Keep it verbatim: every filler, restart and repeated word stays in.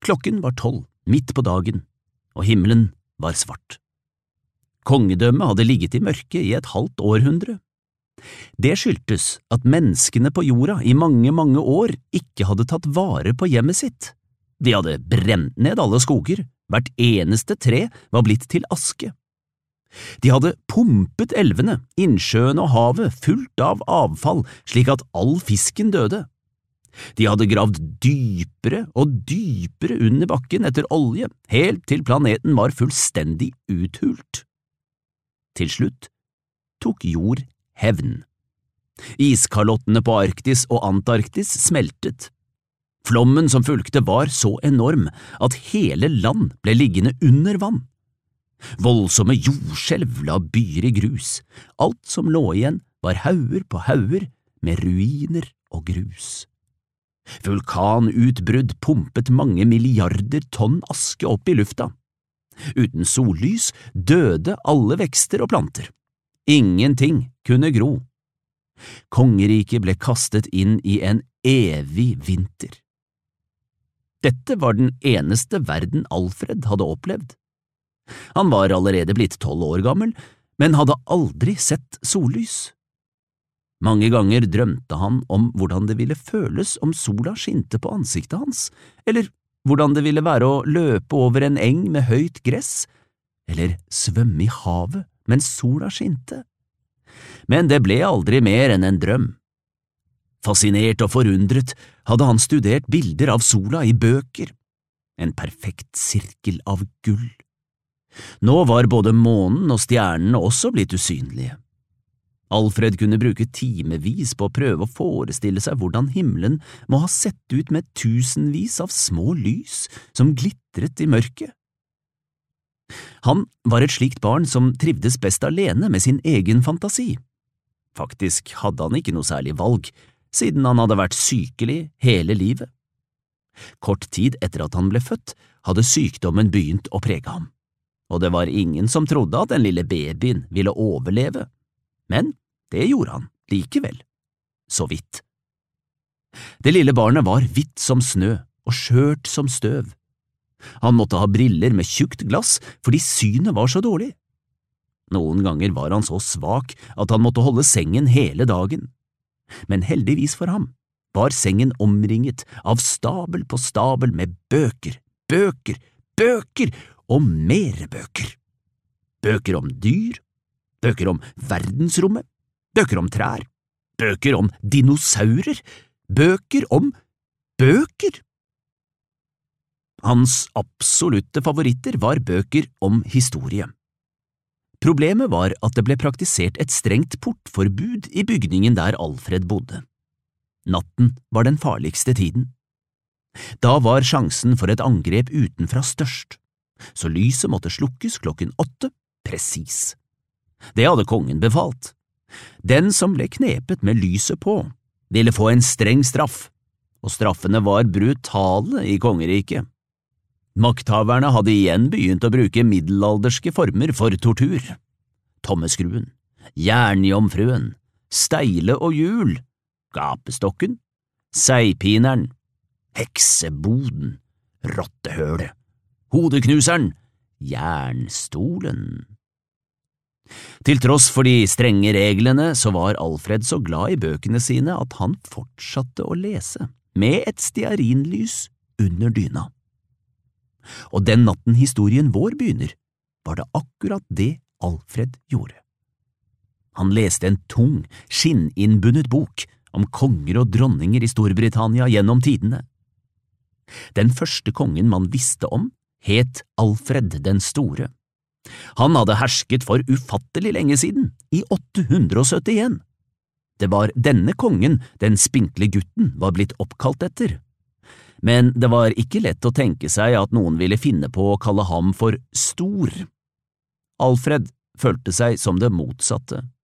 Klokken var tolv, midt på dagen, og himmelen var svart. Kongedømmet hadde ligget i mørke i et halvt århundre. Det skyldtes at menneskene på jorda i mange, mange år ikke hadde tatt vare på hjemmet sitt. De hadde brent ned alle skoger, hvert eneste tre var blitt til aske. De hadde pumpet elvene, innsjøene og havet fullt av avfall slik at all fisken døde. De hadde gravd dypere og dypere under bakken etter olje, helt til planeten var fullstendig uthult. Til slutt tok jord hevn. Iskalottene på Arktis og Antarktis smeltet. Flommen som fulgte var så enorm at hele land ble liggende under vann. Voldsomme jordskjelv la byer i grus. Alt som lå igjen var hauger på hauger med ruiner og grus. Vulkanutbrudd pumpet mange milliarder tonn aske opp i lufta. Uten sollys døde alle vekster og planter. Ingenting kunne gro. Kongeriket ble kastet inn i en evig vinter. Dette var den eneste verden Alfred hadde opplevd. Han var allerede blitt tolv år gammel, men hadde aldri sett sollys. Mange ganger drømte han om hvordan det ville føles om sola skinte på ansiktet hans, eller hvordan det ville være å løpe over en eng med høyt gress, eller svømme i havet mens sola skinte. Men det ble aldri mer enn en drøm. Fascinert og forundret hadde han studert bilder av sola i bøker, en perfekt sirkel av gull. Nå var både månen og stjernene også blitt usynlige. Alfred kunne bruke timevis på å prøve å forestille seg hvordan himmelen må ha sett ut med tusenvis av små lys som glitret i mørket. Han var et slikt barn som trivdes best alene med sin egen fantasi. Faktisk hadde han ikke noe særlig valg, siden han hadde vært sykelig hele livet. Kort tid etter at han ble født, hadde sykdommen begynt å prege ham, og det var ingen som trodde at den lille babyen ville overleve. Men det gjorde han likevel, så vidt. Det lille barnet var hvitt som snø og skjørt som støv. Han måtte ha briller med tjukt glass fordi synet var så dårlig. Noen ganger var han så svak at han måtte holde sengen hele dagen. Men heldigvis for ham var sengen omringet av stabel på stabel med bøker, bøker, bøker og mer bøker. Bøker om dyr, bøker om verdensrommet, bøker om trær, bøker om dinosaurer, bøker om bøker. Hans absolutte favoritter var bøker om historie. Problemet var at det ble praktisert et strengt portforbud i bygningen der Alfred bodde. Natten var den farligste tiden. Da var sjansen for et angrep utenfra størst, så lyset måtte slukkes klokken åtte, presis. Det hadde kongen befalt. Den som ble knepet med lyset på, ville få en streng straff, og straffene var brutale i kongeriket. Makthaverne hadde igjen begynt å bruke middelalderske former for tortur. Tommeskruen, jernjomfruen, steile og hjul, gapestokken, seigpineren, hekseboden, rottehølet, hodeknuseren, jernstolen. Til tross for de strenge reglene så var Alfred så glad i bøkene sine at han fortsatte å lese, med et stearinlys under dyna. Og den natten historien vår begynner, var det akkurat det Alfred gjorde. Han leste en tung, skinninnbundet bok om konger og dronninger i Storbritannia gjennom tidene. Den første kongen man visste om het Alfred den store. Han hadde hersket for ufattelig lenge siden, i åtte hundre og syttien. Det var denne kongen den spinkle gutten var blitt oppkalt etter. Men det var ikke lett å tenke seg at noen ville finne på å kalle ham for stor. Alfred følte seg som det motsatte.